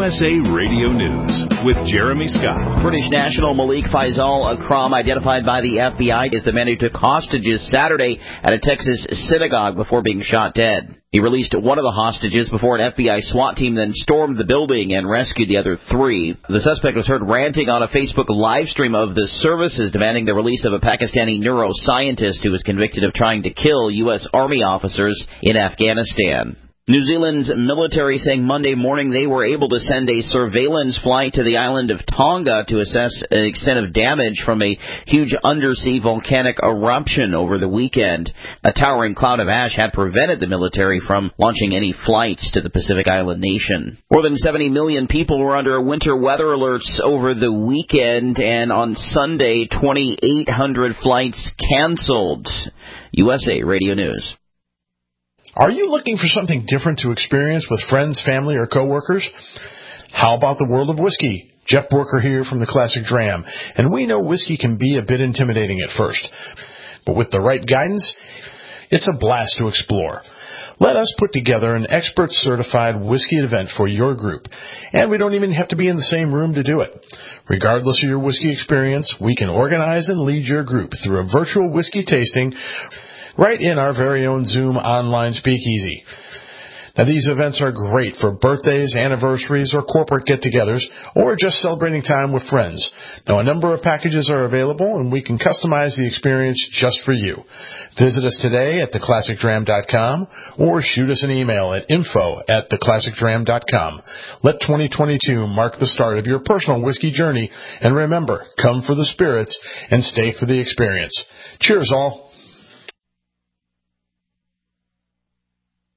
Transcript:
USA Radio News with Jeremy Scott. British national Malik Faisal Akram, identified by the FBI, is the man who took hostages Saturday at a Texas synagogue before being shot dead. He released one of the hostages before an FBI SWAT team then stormed the building and rescued the other three. The suspect was heard ranting on a Facebook live stream of the services, demanding the release of a Pakistani neuroscientist who was convicted of trying to kill U.S. Army officers in Afghanistan. New Zealand's military saying Monday morning they were able to send a surveillance flight to the island of Tonga to assess the extent of damage from a huge undersea volcanic eruption over the weekend. A towering cloud of ash had prevented the military from launching any flights to the Pacific island nation. More than 70 million people were under winter weather alerts over the weekend, and on Sunday, 2,800 flights canceled. USA Radio News. Are you looking for something different to experience with friends, family, or coworkers? How about the world of whiskey? Jeff Borker here from the Classic Dram, and we know whiskey can be a bit intimidating at first, but with the right guidance, it's a blast to explore. Let us put together an expert-certified whiskey event for your group, and we don't even have to be in the same room to do it. Regardless of your whiskey experience, we can organize and lead your group through a virtual whiskey tasting right in our very own Zoom online speakeasy. Now, these events are great for birthdays, anniversaries, or corporate get-togethers, or just celebrating time with friends. Now, a number of packages are available, and we can customize the experience just for you. Visit us today at theclassicdram.com, or shoot us an email at info@theclassicdram.com. Let 2022 mark the start of your personal whiskey journey, and remember, come for the spirits and stay for the experience. Cheers, all.